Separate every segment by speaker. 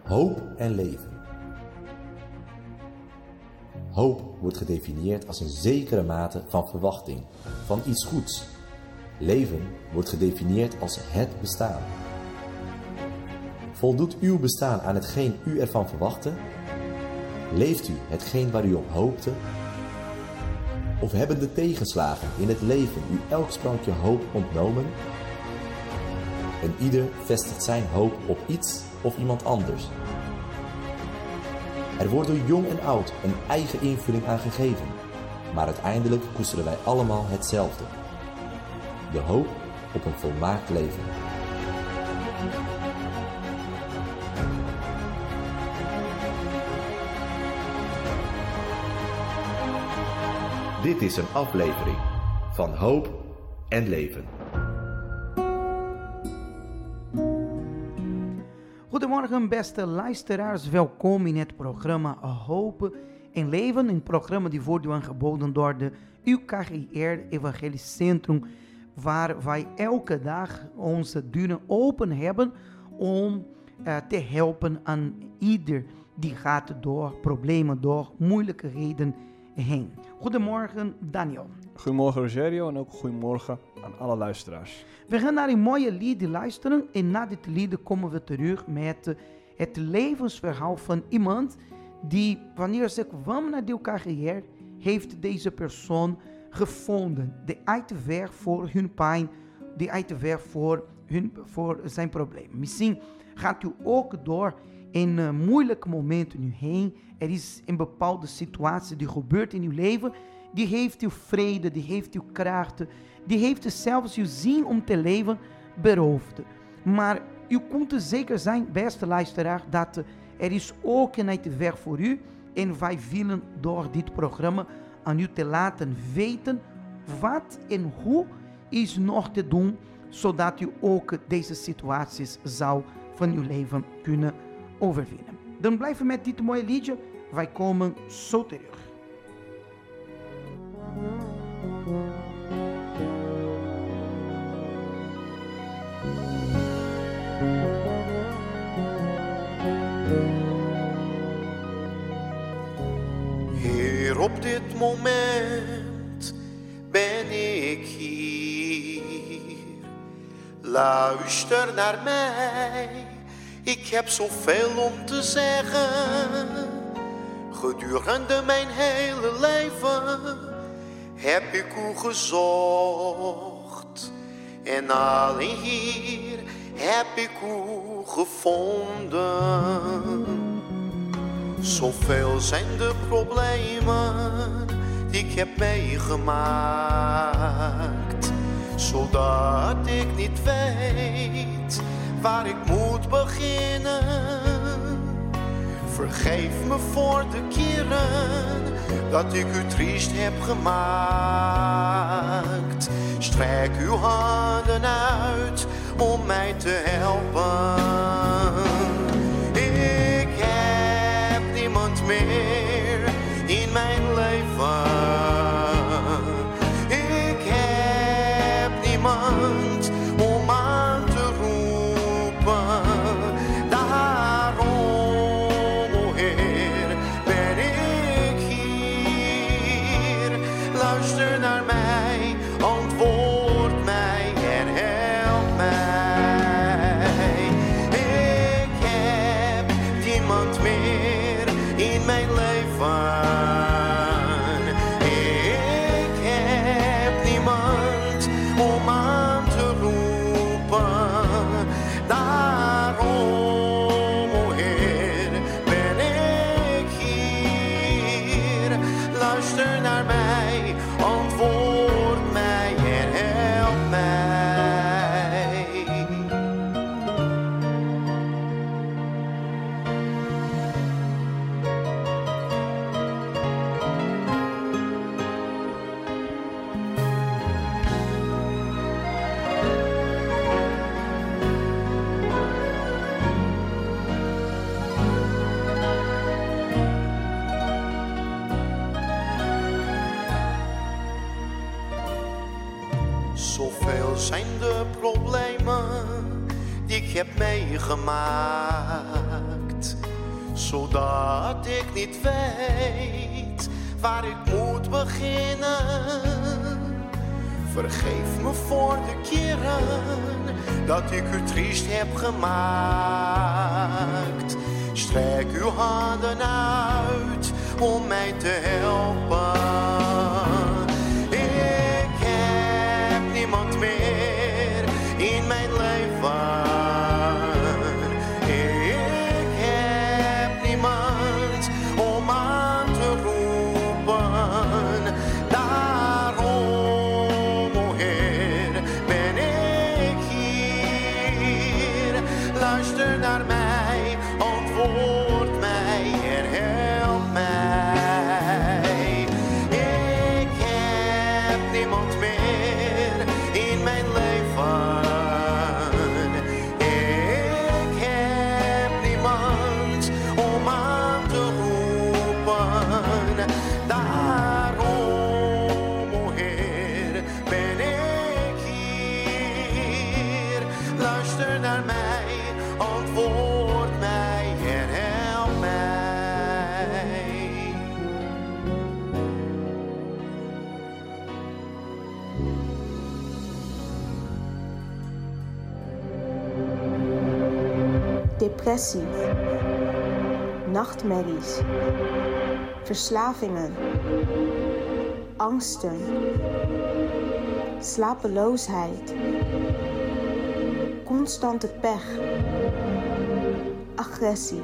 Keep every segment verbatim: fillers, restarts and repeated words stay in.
Speaker 1: Hoop en leven. Hoop wordt gedefinieerd als een zekere mate van verwachting, van iets goeds. Leven wordt gedefinieerd als het bestaan. Voldoet uw bestaan aan hetgeen u ervan verwachtte? Leeft u hetgeen waar u op hoopte? Of hebben de tegenslagen in het leven u elk sprankje hoop ontnomen? En ieder vestigt zijn hoop op iets of iemand anders. Er wordt door jong en oud een eigen invulling aan gegeven, maar uiteindelijk koesteren wij allemaal hetzelfde. De hoop op een volmaakt leven. Dit is een aflevering van Hoop en Leven.
Speaker 2: Goedemorgen beste luisteraars, welkom in het programma Hoop en Leven. Een programma die wordt u aangeboden door de U K G R Evangelisch Centrum, waar wij elke dag onze deuren open hebben om uh, te helpen aan ieder die gaat door problemen, door moeilijkheden heen. Goedemorgen Daniel.
Speaker 3: Goedemorgen Rogerio en ook goedemorgen aan alle luisteraars.
Speaker 2: We gaan naar een mooie lied luisteren en na dit lied komen we terug met het levensverhaal van iemand die, wanneer ze kwam naar de U K G R, heeft deze persoon gevonden. De uitweg voor hun pijn, de uitweg voor, hun, voor zijn probleem. Misschien gaat u ook door in uh, moeilijke momenten nu heen. Er is een bepaalde situatie die gebeurt in uw leven. Die heeft uw vrede, die heeft uw kracht, die heeft zelfs uw zin om te leven beroofd. Maar u kunt zeker zijn, beste luisteraar, dat er is ook een uitweg voor u. En wij willen door dit programma aan u te laten weten wat en hoe is nog te doen, zodat u ook deze situaties zou van uw leven kunnen overwinnen. Dan blijven we met dit mooie liedje. Wij komen zo terug.
Speaker 4: Heer, op dit moment ben ik hier. Luister naar mij, ik heb zoveel om te zeggen. Gedurende mijn hele leven heb ik u gezocht. En alleen hier heb ik u gevonden. Zoveel zijn de problemen die ik heb meegemaakt, zodat ik niet weet waar ik moet beginnen. Vergeef me voor de keren dat ik u triest heb gemaakt. Strek uw handen uit om mij te helpen. Ik heb niemand meer in mijn leven. Ik heb niemand om aan te roepen. Daarom, o Heer, ben ik hier. Luister naar mij, antwoord mij en help mij. Ik heb niemand meer in mijn leven. Ik heb niemand om aan te roepen. Daarom, o Heer, ben ik hier. Luister naar mij, antwoord mij en help mij. Zoveel zijn de problemen die ik heb meegemaakt, zodat ik niet weet waar ik moet beginnen. Vergeef me voor de keren dat ik u triest heb gemaakt. Strek uw handen uit om mij te helpen. Ik heb niemand meer in mijn leven. Ik heb niemand om aan te roepen. Daarom, o Heer, ben ik hier. Luister naar mij, antwoord mij en help mij. Ik heb niemand meer in mijn leven. Ik heb niemand om aan te roepen. Daarom, o Heer, ben ik hier. Luister naar mij, antwoord mij en help mij.
Speaker 5: Depressie, nachtmerries, verslavingen, angsten, slapeloosheid, constante pech, agressie.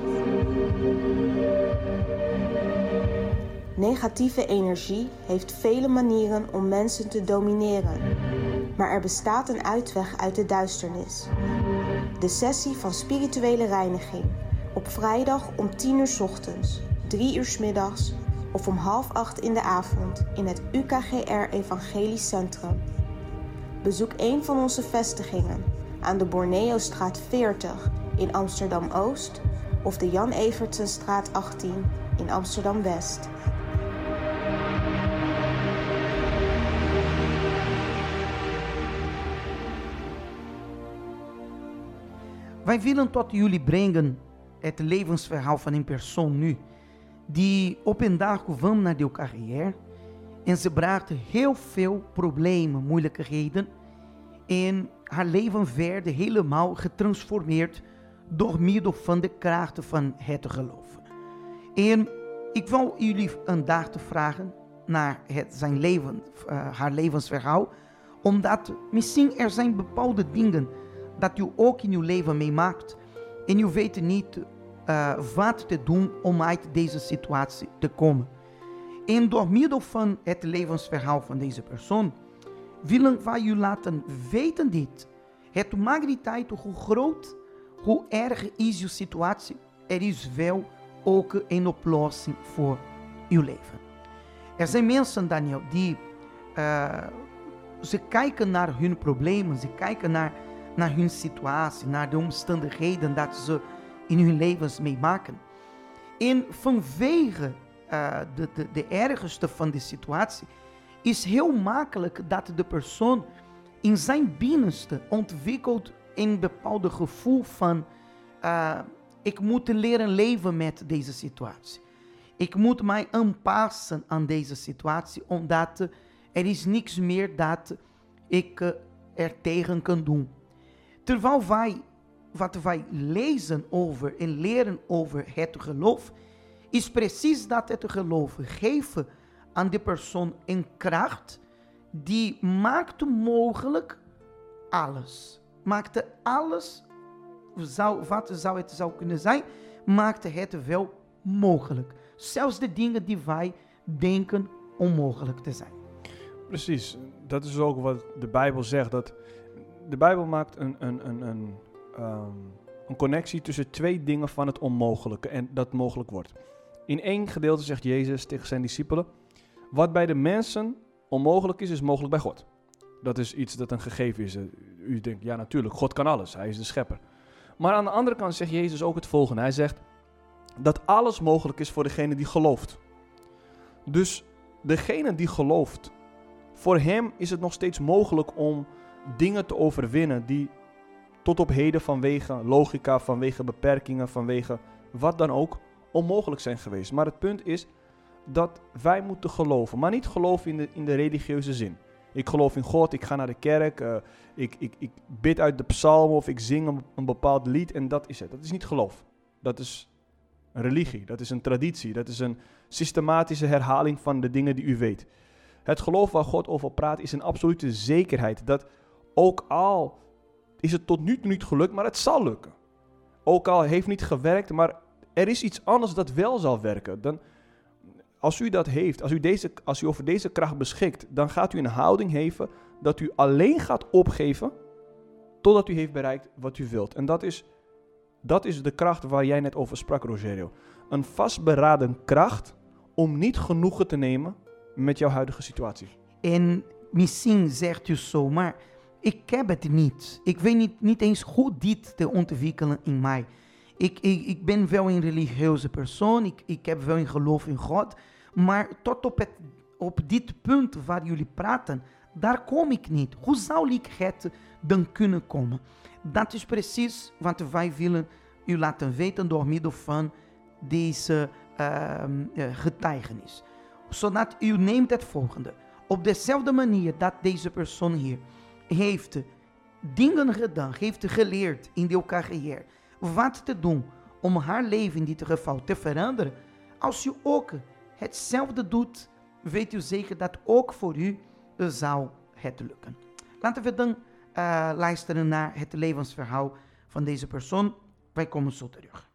Speaker 5: Negatieve energie heeft vele manieren om mensen te domineren, maar er bestaat een uitweg uit de duisternis. De sessie van spirituele reiniging op vrijdag om tien uur 's ochtends, drie uur 's middags of om half acht in de avond in het U K G R Evangelisch Centrum. Bezoek een van onze vestigingen aan de Borneostraat veertig in Amsterdam-Oost of de Jan Evertsenstraat achttien in Amsterdam-West.
Speaker 2: Wij willen tot jullie brengen het levensverhaal van een persoon nu, die op een dag kwam naar de carrière en ze bracht heel veel problemen, moeilijkheden en haar leven werd helemaal getransformeerd door middel van de krachten van het geloof. En ik wil jullie vandaag te vragen naar het, zijn leven, uh, haar levensverhaal, omdat misschien er zijn bepaalde dingen dat u ook in uw leven meemaakt en u weet niet uh, wat te doen om uit deze situatie te komen. En door middel van het levensverhaal van deze persoon willen wij u laten weten dit. Het maakt niet uit hoe groot, hoe erg is uw situatie. Er is wel ook een oplossing voor uw leven. Er zijn mensen, Daniel, die uh, ze kijken naar hun problemen, ze kijken naar naar hun situatie, naar de omstandigheden dat ze in hun levens meemaken. En vanwege uh, de, de, de ergste van de situatie is heel makkelijk dat de persoon in zijn binnenste ontwikkelt een bepaald gevoel van uh, ik moet leren leven met deze situatie. Ik moet mij aanpassen aan deze situatie, omdat uh, er is niks meer dat ik uh, er tegen kan doen. Terwijl wij, wat wij lezen over en leren over het geloof, is precies dat het geloof geven aan de persoon een kracht die maakt mogelijk alles. Maakte alles, zou, wat zou het zou kunnen zijn, maakte het wel mogelijk. Zelfs de dingen die wij denken onmogelijk te zijn.
Speaker 3: Precies, dat is ook wat de Bijbel zegt, dat de Bijbel maakt een, een, een, een, um, een connectie tussen twee dingen van het onmogelijke en dat mogelijk wordt. In één gedeelte zegt Jezus tegen zijn discipelen, wat bij de mensen onmogelijk is, is mogelijk bij God. Dat is iets dat een gegeven is. U denkt, ja natuurlijk, God kan alles, hij is de schepper. Maar aan de andere kant zegt Jezus ook het volgende. Hij zegt dat alles mogelijk is voor degene die gelooft. Dus degene die gelooft, voor hem is het nog steeds mogelijk om dingen te overwinnen die tot op heden vanwege logica, vanwege beperkingen, vanwege wat dan ook, onmogelijk zijn geweest. Maar het punt is dat wij moeten geloven. Maar niet geloven in de, in de religieuze zin. Ik geloof in God, ik ga naar de kerk, uh, ik, ik, ik bid uit de psalmen of ik zing een, een bepaald lied en dat is het. Dat is niet geloof. Dat is een religie, dat is een traditie, dat is een systematische herhaling van de dingen die u weet. Het geloof waar God over praat is een absolute zekerheid dat ook al is het tot nu toe niet gelukt, maar het zal lukken. Ook al heeft niet gewerkt, maar er is iets anders dat wel zal werken. Dan, als u dat heeft, als u, deze, als u over deze kracht beschikt, dan gaat u een houding geven dat u alleen gaat opgeven totdat u heeft bereikt wat u wilt. En dat is, dat is de kracht waar jij net over sprak, Rogerio. Een vastberaden kracht om niet genoegen te nemen met jouw huidige situatie.
Speaker 2: En misschien zegt u zo, maar ik heb het niet. Ik weet niet, niet eens hoe dit te ontwikkelen in mij. Ik, ik, ik ben wel een religieuze persoon, ik, ik heb wel een geloof in God, maar tot op, het, op dit punt waar jullie praten, daar kom ik niet. Hoe zou ik het dan kunnen komen? Dat is precies wat wij willen u laten weten door middel van deze uh, uh, getuigenis. Zodat u neemt het volgende. Op dezelfde manier dat deze persoon hier heeft dingen gedaan, heeft geleerd in de carrière wat te doen om haar leven in dit geval te veranderen. Als u ook hetzelfde doet, weet u zeker dat ook voor u zou het lukken. Laten we dan uh, luisteren naar het levensverhaal van deze persoon. Wij komen zo terug.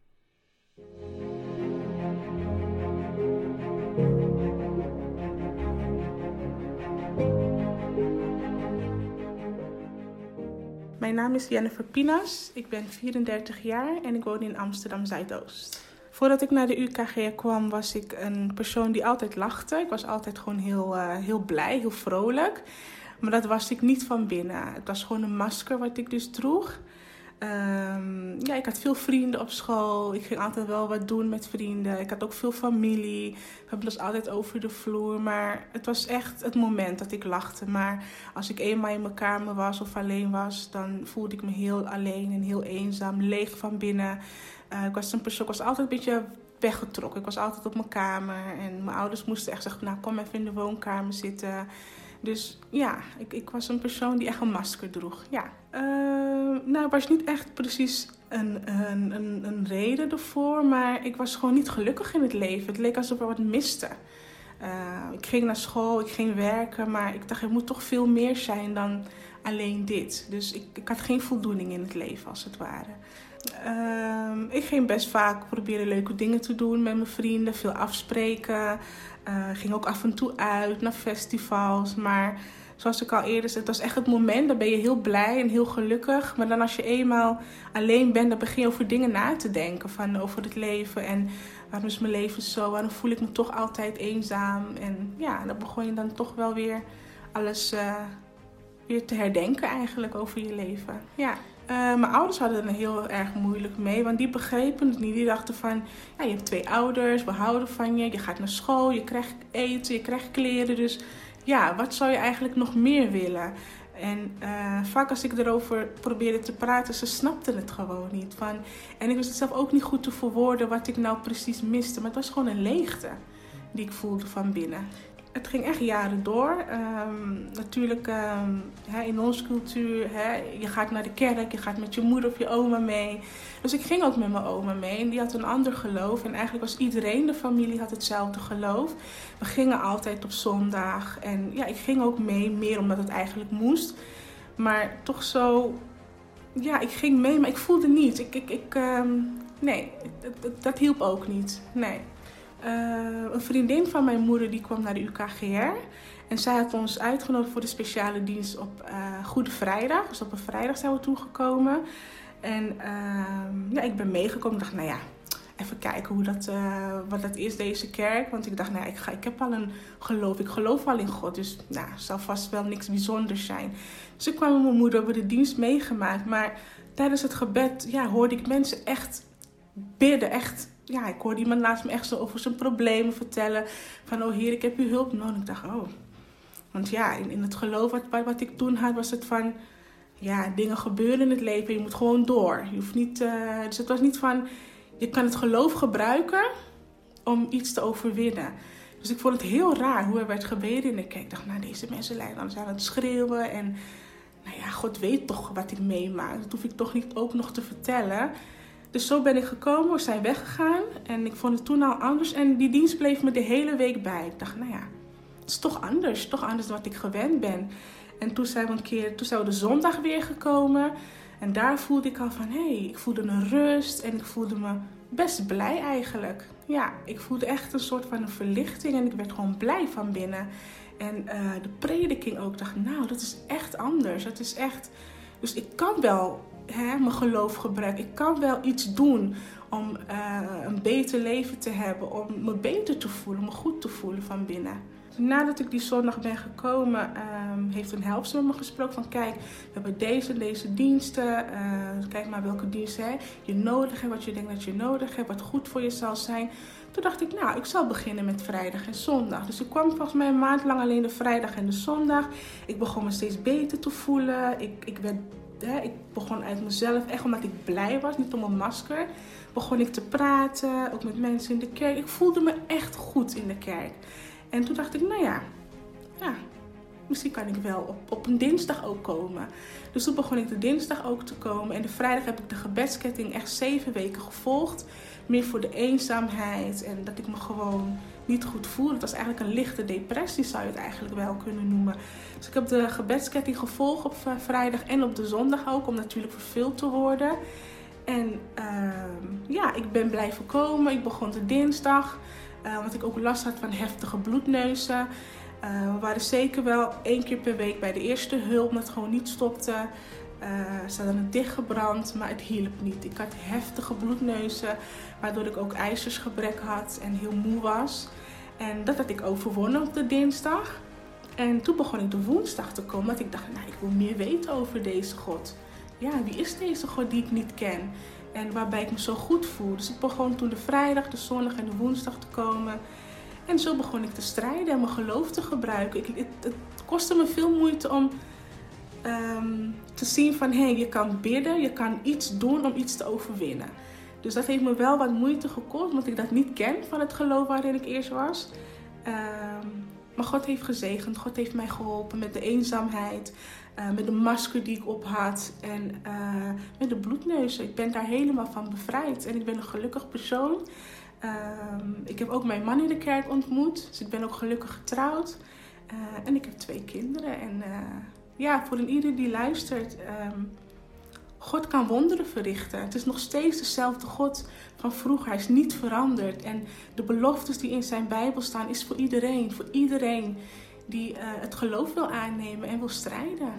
Speaker 6: Mijn naam is Jennifer Pinas, ik ben vierendertig jaar en ik woon in Amsterdam Zuidoost. Voordat ik naar de U K G R kwam was ik een persoon die altijd lachte. Ik was altijd gewoon heel, uh, heel blij, heel vrolijk. Maar dat was ik niet van binnen. Het was gewoon een masker wat ik dus droeg. Um, ja, ik had veel vrienden op school. Ik ging altijd wel wat doen met vrienden. Ik had ook veel familie. We hebben dus altijd over de vloer. Maar het was echt het moment dat ik lachte. Maar als ik eenmaal in mijn kamer was of alleen was, dan voelde ik me heel alleen en heel eenzaam, leeg van binnen. Uh, ik was een persoon, ik was altijd een beetje weggetrokken. Ik was altijd op mijn kamer. En mijn ouders moesten echt zeggen, nou kom even in de woonkamer zitten. Dus ja, ik, ik was een persoon die echt een masker droeg. Ja. Uh, nou, er was niet echt precies een, een, een, een reden ervoor, maar ik was gewoon niet gelukkig in het leven. Het leek alsof er wat miste. Uh, ik ging naar school, ik ging werken, maar ik dacht, er moet toch veel meer zijn dan alleen dit. Dus ik, ik had geen voldoening in het leven, als het ware. Uh, ik ging best vaak proberen leuke dingen te doen met mijn vrienden, veel afspreken. Uh, ging ook af en toe uit naar festivals, maar zoals ik al eerder zei, het was echt het moment, dan ben je heel blij en heel gelukkig. Maar dan als je eenmaal alleen bent, dan begin je over dingen na te denken, van over het leven en waarom is mijn leven zo, waarom voel ik me toch altijd eenzaam. En ja, dan begon je dan toch wel weer alles uh, weer te herdenken eigenlijk over je leven. Ja. Uh, mijn ouders hadden er heel erg moeilijk mee, want die begrepen het niet. Die dachten van, ja, je hebt twee ouders, we houden van je, je gaat naar school, je krijgt eten, je krijgt kleren. Dus ja, wat zou je eigenlijk nog meer willen? En uh, vaak als ik erover probeerde te praten, ze snapten het gewoon niet. Van, en ik wist het zelf ook niet goed te verwoorden wat ik nou precies miste. Maar het was gewoon een leegte die ik voelde van binnen. Het ging echt jaren door. Um, natuurlijk um, hè, in onze cultuur, hè, je gaat naar de kerk, je gaat met je moeder of je oma mee. Dus ik ging ook met mijn oma mee en die had een ander geloof. En eigenlijk was iedereen, de familie had hetzelfde geloof. We gingen altijd op zondag en ja, ik ging ook mee, meer omdat het eigenlijk moest. Maar toch zo, ja, ik ging mee, maar ik voelde niet. Ik, ik, ik, um, nee, dat, dat, dat hielp ook niet, nee. Uh, een vriendin van mijn moeder die kwam naar de U K G R. En zij had ons uitgenodigd voor de speciale dienst op uh, Goede Vrijdag. Dus op een vrijdag zijn we toegekomen. En uh, ja, ik ben meegekomen. Ik dacht, nou ja, even kijken hoe dat, uh, wat dat is, deze kerk. Want ik dacht, nou ja, ik, ga, ik heb al een geloof. Ik geloof al in God. Dus nou, het zal vast wel niks bijzonders zijn. Dus ik kwam met mijn moeder, we hebben de dienst meegemaakt. Maar tijdens het gebed ja, hoorde ik mensen echt bidden, echt. Ja, ik hoorde iemand naast me echt zo over zijn problemen vertellen. Van, oh Heer, ik heb uw hulp nodig. Ik dacht, oh. Want ja, in, in het geloof wat, wat ik toen had, was het van, ja, dingen gebeuren in het leven. Je moet gewoon door. Je hoeft niet, uh, dus het was niet van, je kan het geloof gebruiken om iets te overwinnen. Dus ik vond het heel raar hoe er werd gebeden in de kerk. Ik dacht, nou, deze mensen lijken dan aan het schreeuwen. En nou ja, God weet toch wat ik meemaak. Dat hoef ik toch niet ook nog te vertellen. Dus zo ben ik gekomen, we zijn weggegaan. En ik vond het toen al anders. En die dienst bleef me de hele week bij. Ik dacht, nou ja, het is toch anders. Toch anders dan wat ik gewend ben. En toen zijn we een keer, toen zijn we de zondag weer gekomen. En daar voelde ik al van, hé, hey, ik voelde een rust. En ik voelde me best blij eigenlijk. Ja, ik voelde echt een soort van een verlichting. En ik werd gewoon blij van binnen. En uh, de prediking ook. Ik dacht, nou, dat is echt anders. Dat is echt... Dus ik kan wel hè, mijn geloof gebruiken. Ik kan wel iets doen om uh, een beter leven te hebben. Om me beter te voelen, me goed te voelen van binnen. Nadat ik die zondag ben gekomen, um, heeft een helpster met me gesproken van kijk, we hebben deze en deze diensten. Uh, kijk maar welke diensten hè, je nodig hebt, wat je denkt dat je nodig hebt, wat goed voor je zal zijn. Toen dacht ik, nou, ik zal beginnen met vrijdag en zondag. Dus ik kwam volgens mij een maand lang alleen de vrijdag en de zondag. Ik begon me steeds beter te voelen. Ik, ik, werd, hè, ik begon uit mezelf, echt omdat ik blij was, niet om een masker. Begon ik te praten, ook met mensen in de kerk. Ik voelde me echt goed in de kerk. En toen dacht ik, nou ja, ja, misschien kan ik wel op, op een dinsdag ook komen. Dus toen begon ik de dinsdag ook te komen. En de vrijdag heb ik de gebedsketting echt zeven weken gevolgd. Meer voor de eenzaamheid en dat ik me gewoon niet goed voelde. Het was eigenlijk een lichte depressie, zou je het eigenlijk wel kunnen noemen. Dus ik heb de gebedsketting gevolgd op vrijdag en op de zondag ook, om natuurlijk vervuld te worden. En uh, ja, ik ben blijven komen. Ik begon de dinsdag. Uh, want ik ook last had van heftige bloedneuzen. Uh, we waren zeker wel één keer per week bij de eerste hulp, omdat het gewoon niet stopte. Uh, ze hadden het dichtgebrand, maar het hielp niet. Ik had heftige bloedneuzen, waardoor ik ook ijzersgebrek had en heel moe was. En dat had ik overwonnen op de dinsdag. En toen begon ik de woensdag te komen, want ik dacht, nou, ik wil meer weten over deze God. Ja, wie is deze God die ik niet ken? En waarbij ik me zo goed voel. Dus ik begon toen de vrijdag, de zondag en de woensdag te komen. En zo begon ik te strijden en mijn geloof te gebruiken. Ik, het, het kostte me veel moeite om um, te zien van... hé, hey, je kan bidden, je kan iets doen om iets te overwinnen. Dus dat heeft me wel wat moeite gekost, omdat ik dat niet ken van het geloof waarin ik eerst was. Um, maar God heeft gezegend, God heeft mij geholpen met de eenzaamheid... Uh, met de masker die ik op had en uh, met de bloedneuzen. Ik ben daar helemaal van bevrijd en ik ben een gelukkig persoon. Uh, ik heb ook mijn man in de kerk ontmoet, dus ik ben ook gelukkig getrouwd. Uh, en ik heb twee kinderen. En uh, ja, voor een ieder die luistert, um, God kan wonderen verrichten. Het is nog steeds dezelfde God van vroeger, hij is niet veranderd. En de beloftes die in zijn Bijbel staan is voor iedereen, voor iedereen... die uh, het geloof wil aannemen en wil strijden.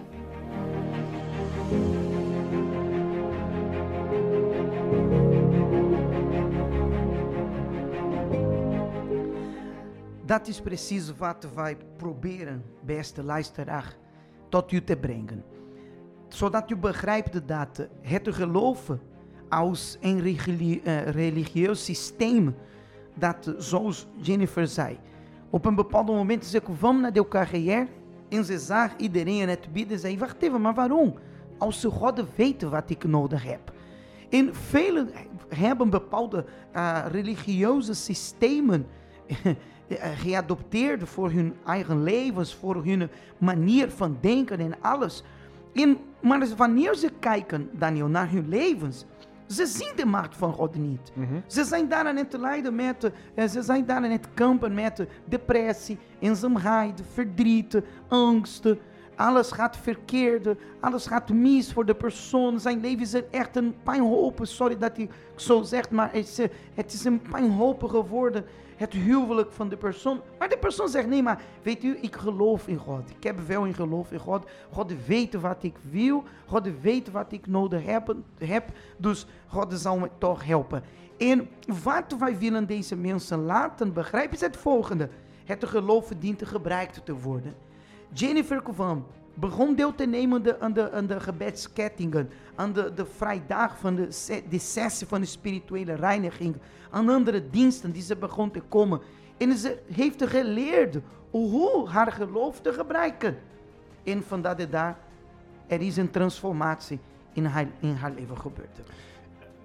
Speaker 2: Dat is precies wat wij proberen, beste luisteraar, tot u te brengen. Zodat u begrijpt dat het geloof als een religieus, uh, religieus systeem, dat zoals Jennifer zei, op een bepaald moment ze kwam naar de K G R en ze zag iedereen het bidden en zei, wacht even, maar waarom? Als ze God weten wat ik nodig heb. En velen hebben bepaalde uh, religieuze systemen geadopteerd voor hun eigen levens, voor hun manier van denken en alles. En, maar wanneer ze kijken, Daniel, naar hun levens, ze zien de macht van God niet. Mm-hmm. Ze zijn daar aan het lijden met, uh, ze zijn daar aan het kampen met depressie, eenzaamheid, verdriet, angst. Alles gaat verkeerd, alles gaat mis voor de persoon. Zijn leven is echt een pijnhoop. Sorry dat ik zo zeg, maar het is, het is een pijnhoop geworden. Het huwelijk van de persoon. Maar de persoon zegt, nee, maar weet u, ik geloof in God. Ik heb wel een geloof in God. God weet wat ik wil. God weet wat ik nodig heb. heb dus God zal me toch helpen. En wat wij willen deze mensen laten begrijpen is het volgende. Het geloof dient gebruikt te worden. Jennifer kwam, begon deel te nemen de, aan, de, aan de gebedskettingen, aan de, de vrijdag van de, de sessie van de spirituele reiniging, aan andere diensten die ze begon te komen. En ze heeft geleerd hoe haar geloof te gebruiken. En van dat daar, er is een transformatie in haar, in haar leven gebeurd.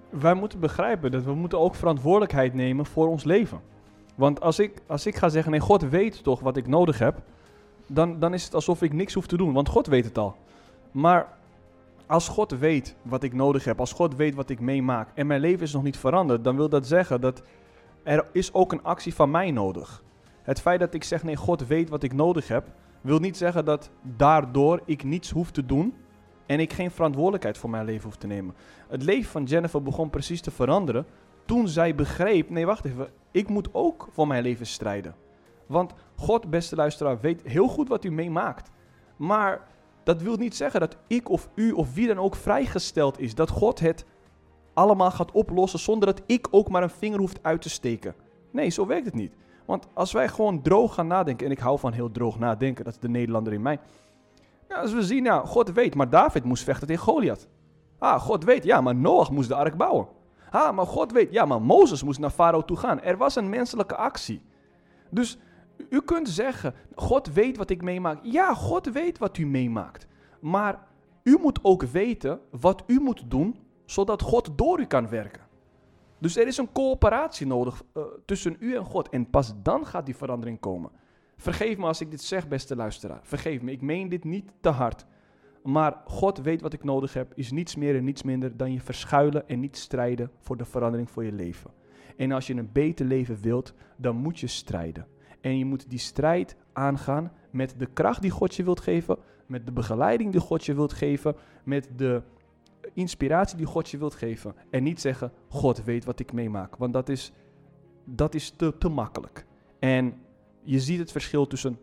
Speaker 3: wij moeten begrijpen dat we moeten ook verantwoordelijkheid nemen voor ons leven. Want als ik, als ik ga zeggen, nee, God weet toch wat ik nodig heb, dan, dan is het alsof ik niks hoef te doen, want God weet het al. Maar als God weet wat ik nodig heb, als God weet wat ik meemaak en mijn leven is nog niet veranderd, dan wil dat zeggen dat er is ook een actie van mij nodig. Het feit dat ik zeg, nee, God weet wat ik nodig heb, wil niet zeggen dat daardoor ik niets hoef te doen en ik geen verantwoordelijkheid voor mijn leven hoef te nemen. Het leven van Jennifer begon precies te veranderen toen zij begreep, nee, wacht even, ik moet ook voor mijn leven strijden. Want God, beste luisteraar, weet heel goed wat u meemaakt. Maar dat wil niet zeggen dat ik of u of wie dan ook vrijgesteld is. Dat God het allemaal gaat oplossen zonder dat ik ook maar een vinger hoeft uit te steken. Nee, zo werkt het niet. Want als wij gewoon droog gaan nadenken, en ik hou van heel droog nadenken, dat is de Nederlander in mij. Ja, als we zien, ja, God weet, maar David moest vechten tegen Goliath. Ah, God weet, ja, maar Noach moest de ark bouwen. Ah, maar God weet, ja, maar Mozes moest naar Farao toe gaan. Er was een menselijke actie. Dus u kunt zeggen, God weet wat ik meemaak. Ja, God weet wat u meemaakt. Maar u moet ook weten wat u moet doen, zodat God door u kan werken. Dus er is een coöperatie nodig uh, tussen u en God. En pas dan gaat die verandering komen. Vergeef me als ik dit zeg, beste luisteraar. Vergeef me, ik meen dit niet te hard. Maar God weet wat ik nodig heb, is niets meer en niets minder dan je verschuilen en niet strijden voor de verandering voor je leven. En als je een beter leven wilt, dan moet je strijden. En je moet die strijd aangaan met de kracht die God je wilt geven, met de begeleiding die God je wilt geven, met de inspiratie die God je wilt geven. En niet zeggen, God weet wat ik meemaak, want dat is, dat is te, te makkelijk. En je ziet het verschil tussen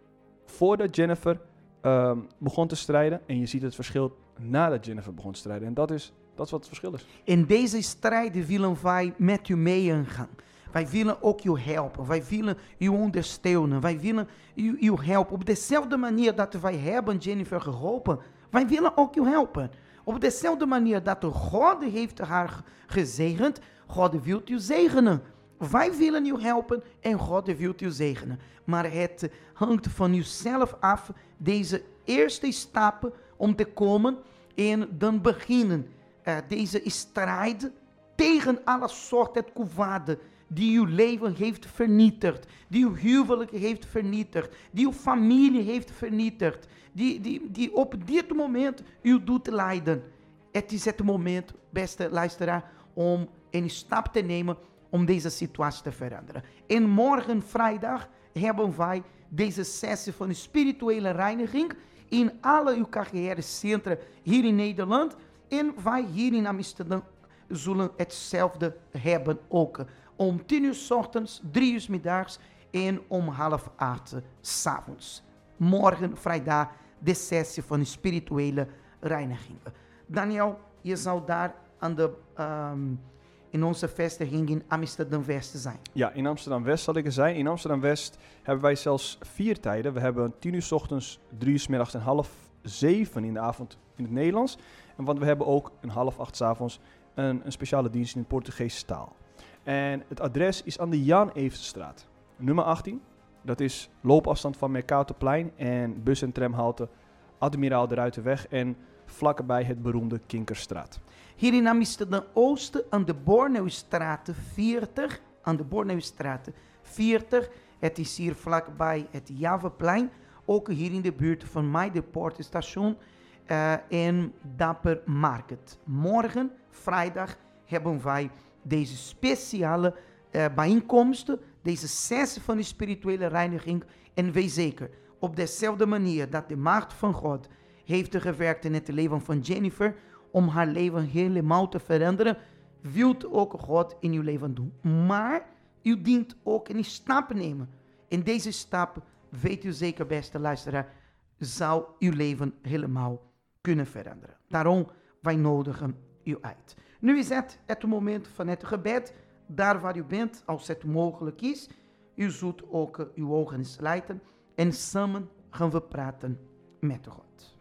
Speaker 3: voordat Jennifer um, begon te strijden en je ziet het verschil nadat Jennifer begon te strijden. En dat is, dat is wat het verschil is.
Speaker 2: In deze strijd willen wij met u meegaan. Wij willen ook u helpen. Wij willen u ondersteunen. Wij willen u, u helpen. Op dezelfde manier dat wij hebben Jennifer geholpen. Wij willen ook u helpen. Op dezelfde manier dat God heeft haar gezegend. God wil u zegenen. Wij willen u helpen en God wil u zegenen. Maar het hangt van uzelf af. Deze eerste stappen om te komen en dan beginnen. Uh, deze strijd tegen alle soorten kwade die uw leven heeft vernietigd, die uw huwelijk heeft vernietigd, die uw familie heeft vernietigd, die, die, die op dit moment u doet lijden. Het is het moment, beste luisteraar, om een stap te nemen om deze situatie te veranderen. En morgen vrijdag hebben wij deze sessie van spirituele reiniging in alle uw carrièrecentra hier in Nederland. En wij hier in Amsterdam zullen hetzelfde hebben ook. Om tien uur 's ochtends, drie uur 's middags en om half acht 's avonds. Morgen vrijdag de sessie van spirituele reiniging. Daniel, je zou daar aan de, um, in onze vestiging in Amsterdam-West zijn.
Speaker 3: Ja, in Amsterdam-West zal ik er zijn. In Amsterdam-West hebben wij zelfs vier tijden. We hebben tien uur 's ochtends, drie uur 's middags en half zeven in de avond in het Nederlands. En want we hebben ook een half acht 's avonds een, een speciale dienst in de Portugese taal. En het adres is aan de Jan Evertstraat, nummer achttien. Dat is loopafstand van Mercatorplein en bus- en tramhalte Admiraal de Ruitenweg en vlakbij het beroemde Kinkerstraat.
Speaker 2: Hier in Amsterdam-Oost aan de Borneustraat veertig, aan de Borneustraat veertig. Het is hier vlakbij het Javaplein, ook hier in de buurt van mij, de Poortstation uh, en Dapper Market. Morgen, vrijdag, hebben wij deze speciale uh, bijeenkomsten, deze sessie van de spirituele reiniging. En wees zeker, op dezelfde manier dat de macht van God heeft gewerkt in het leven van Jennifer, om haar leven helemaal te veranderen, wilt ook God in uw leven doen. Maar u dient ook een stap nemen. In deze stap, weet u zeker, beste luisteraar, zou uw leven helemaal kunnen veranderen. Daarom, wij nodigen u uit. Nu is het het moment van het gebed. Daar waar u bent, als het mogelijk is. U zult ook uw ogen sluiten. En samen gaan we praten met God.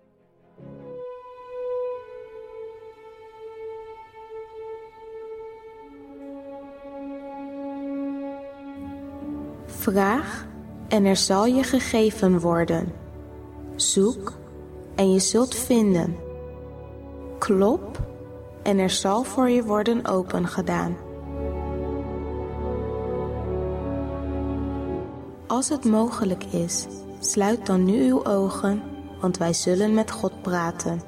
Speaker 5: Vraag en er zal je gegeven worden. Zoek en je zult vinden. Klop en er zal voor je worden opengedaan. Als het mogelijk is, sluit dan nu uw ogen, want wij zullen met God praten.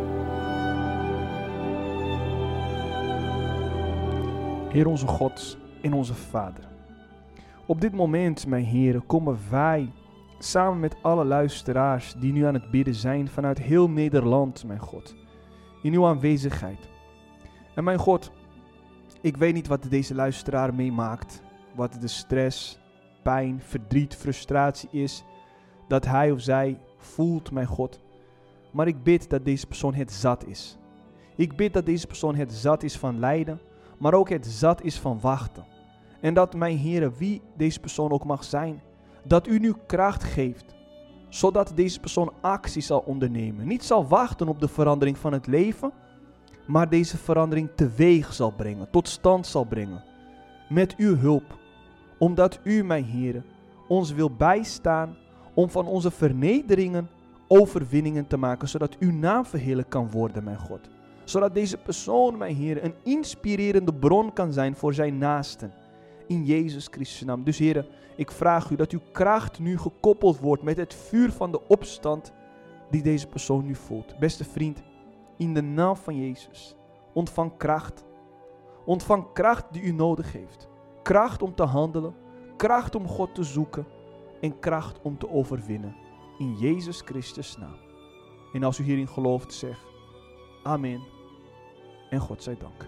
Speaker 3: Heer onze God en onze Vader. Op dit moment, mijn Heer, komen wij samen met alle luisteraars die nu aan het bidden zijn vanuit heel Nederland, mijn God, in uw aanwezigheid. En mijn God, ik weet niet wat deze luisteraar meemaakt, wat de stress, pijn, verdriet, frustratie is, dat hij of zij voelt, mijn God. Maar ik bid dat deze persoon het zat is. Ik bid dat deze persoon het zat is van lijden, maar ook het zat is van wachten. En dat, mijn Heere, wie deze persoon ook mag zijn, dat u nu kracht geeft, zodat deze persoon actie zal ondernemen. Niet zal wachten op de verandering van het leven, maar deze verandering teweeg zal brengen, tot stand zal brengen. Met uw hulp, omdat u, mijn Heere, ons wil bijstaan om van onze vernederingen overwinningen te maken, zodat uw naam verheerlijk kan worden, mijn God. Zodat deze persoon, mijn Heer, een inspirerende bron kan zijn voor zijn naasten. In Jezus Christus' naam. Dus Heer, ik vraag u dat uw kracht nu gekoppeld wordt met het vuur van de opstand die deze persoon nu voelt. Beste vriend, in de naam van Jezus, ontvang kracht. Ontvang kracht die u nodig heeft. Kracht om te handelen, kracht om God te zoeken en kracht om te overwinnen. In Jezus Christus' naam. En als u hierin gelooft, zeg amen. En God zij dank.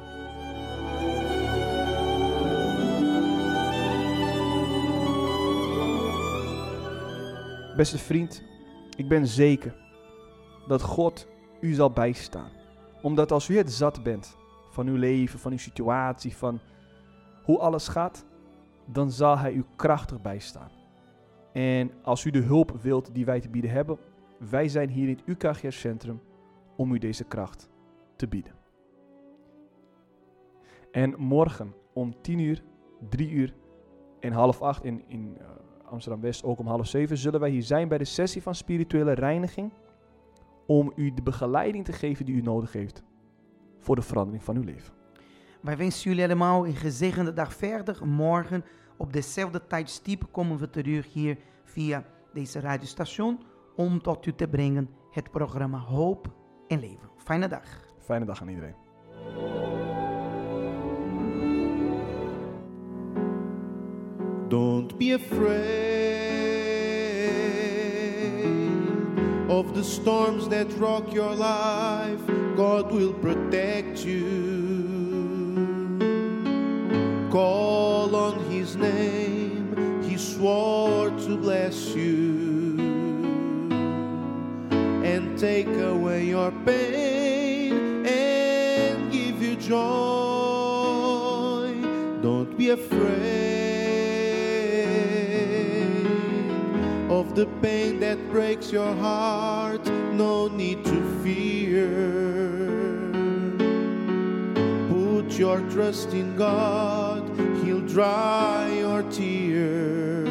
Speaker 3: Beste vriend, ik ben zeker dat God u zal bijstaan. Omdat als u het zat bent van uw leven, van uw situatie, van hoe alles gaat, dan zal hij u krachtig bijstaan. En als u de hulp wilt die wij te bieden hebben, wij zijn hier in het U K G R-centrum om u deze kracht te bieden. En morgen om tien uur, drie uur en half acht in, in uh, Amsterdam-West, ook om half zeven, zullen wij hier zijn bij de sessie van spirituele reiniging om u de begeleiding te geven die u nodig heeft voor de verandering van uw leven.
Speaker 2: Wij wensen jullie allemaal een gezegende dag verder. Morgen op dezelfde tijdstip komen we terug hier via deze radiostation om tot u te brengen het programma Hoop en Leven. Fijne dag.
Speaker 3: Fijne dag aan iedereen.
Speaker 4: Don't be afraid of the storms that rock your life. God will protect you. Call on His name. He swore to bless you and take away your pain and give you joy. Don't be afraid of the pain that breaks your heart. No need to fear. Put your trust in God. He'll dry your tears.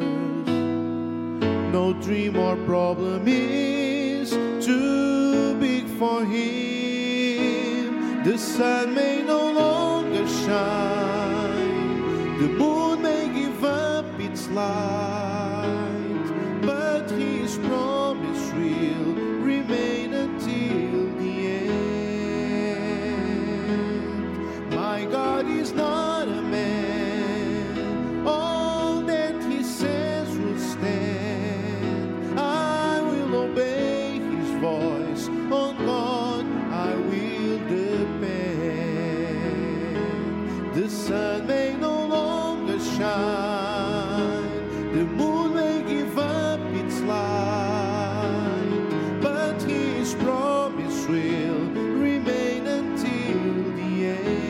Speaker 4: No dream or problem is too big for Him. The sun may no longer shine. The moon may give up its light, but His promise will remain until the end. My God is not a man. All that He says will stand. I will obey His voice. On God I will depend. The sun may no longer shine. The moon may give up its light, but His promise will remain until the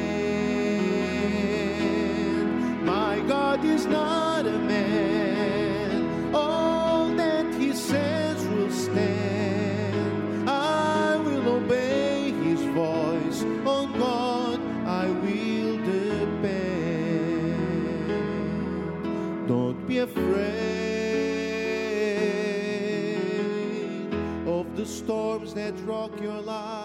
Speaker 4: end. My God is not a man. All that He says will stand. I will obey His voice. On God I will depend. Don't be afraid of the storms that rock your life.